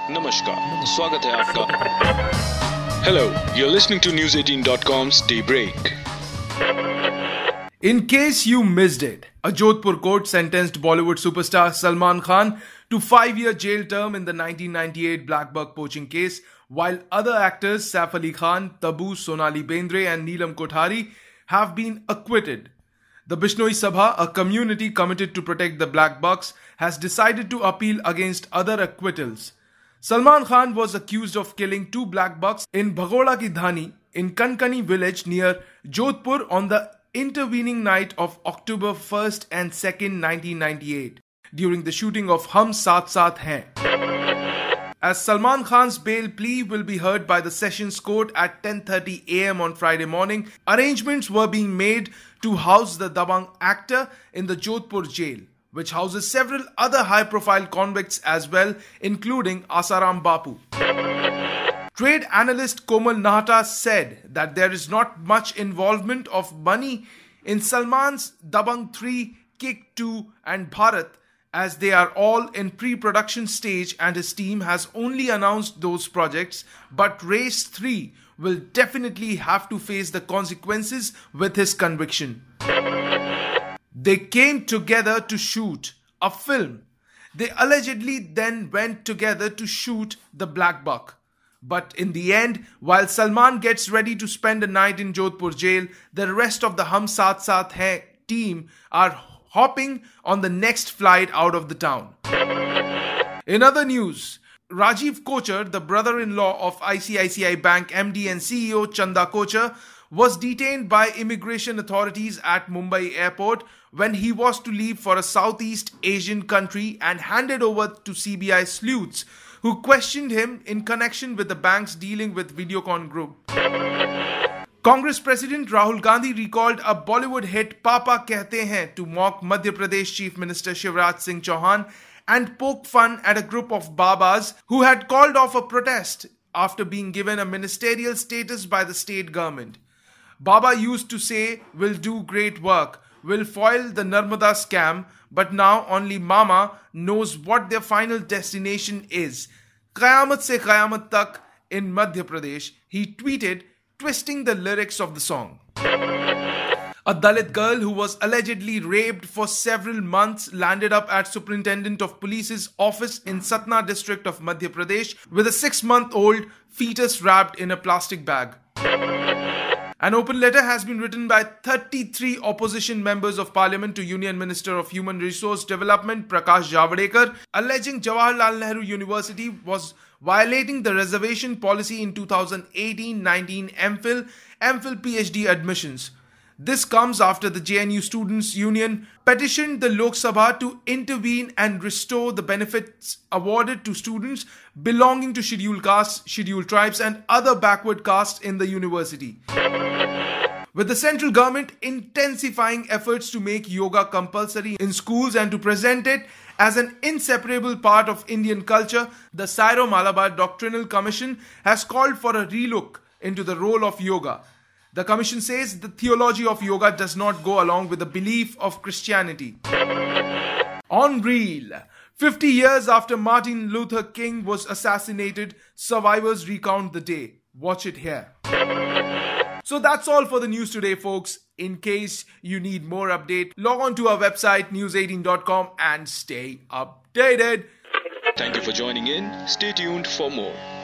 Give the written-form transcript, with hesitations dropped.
नमस्कार, स्वागत है आपका. Hello, you're listening to News18.com's Daybreak. In case you missed it, a Jodhpur court sentenced Bollywood superstar Salman Khan to 5-year jail term in the 1998 Black Buck poaching case, while other actors Saif Ali Khan, Tabu, Sonali Bendre and Neelam Kothari have been acquitted. The Bishnoi Sabha, a community committed to protect the black bucks, has decided to appeal against other acquittals. Salman Khan was accused of killing 2 black bucks in Bhagoda Ki Dhani in Kankani village near Jodhpur on the intervening night of October 1st and 2nd, 1998, during the shooting of Hum Saath Saath Hain. As Salman Khan's bail plea will be heard by the Sessions Court at 10:30 a.m. on Friday morning, arrangements were being made to house the Dabangg actor in the Jodhpur jail, which houses several other high-profile convicts as well, including Asaram Bapu. Trade analyst Komal Nahata said that there is not much involvement of money in Salman's Dabangg 3, Kick 2 and Bharat, as they are all in pre-production stage and his team has only announced those projects, but Race 3 will definitely have to face the consequences with his conviction. They came together to shoot a film. They allegedly then went together to shoot The Black Buck. But in the end, while Salman gets ready to spend a night in Jodhpur jail, the rest of the Hum Saath Saath Hain team are hopping on the next flight out of the town. In other news, Rajiv Kochar, the brother-in-law of ICICI Bank MD and CEO Chanda Kochar, was detained by immigration authorities at Mumbai airport when he was to leave for a Southeast Asian country and handed over to CBI sleuths who questioned him in connection with the bank's dealing with Videocon Group. Congress President Rahul Gandhi recalled a Bollywood hit Papa Kehte Hain to mock Madhya Pradesh Chief Minister Shivraj Singh Chauhan and poke fun at a group of Babas who had called off a protest after being given a ministerial status by the state government. Baba used to say, "We'll do great work, we'll foil the Narmada scam," but now only Mama knows what their final destination is. Qayamat se Qayamat tak in Madhya Pradesh, he tweeted, twisting the lyrics of the song. A Dalit girl who was allegedly raped for several months landed up at Superintendent of Police's office in Satna district of Madhya Pradesh with a 6-month-old fetus wrapped in a plastic bag. An open letter has been written by 33 opposition members of parliament to Union Minister of Human Resource Development Prakash Javadekar, alleging Jawaharlal Nehru University was violating the reservation policy in 2018-19 MPhil PhD admissions. This comes after the JNU Students' Union petitioned the Lok Sabha to intervene and restore the benefits awarded to students belonging to scheduled castes, scheduled tribes and other backward castes in the university. With the central government intensifying efforts to make yoga compulsory in schools and to present it as an inseparable part of Indian culture, the Syro-Malabar Doctrinal Commission has called for a relook into the role of yoga. The commission says the theology of yoga does not go along with the belief of Christianity. On Reel, 50 years after Martin Luther King was assassinated, survivors recount the day. Watch it here. So that's all for the news today, folks. In case you need more update, log on to our website news18.com and stay updated. Thank you for joining in. Stay tuned for more.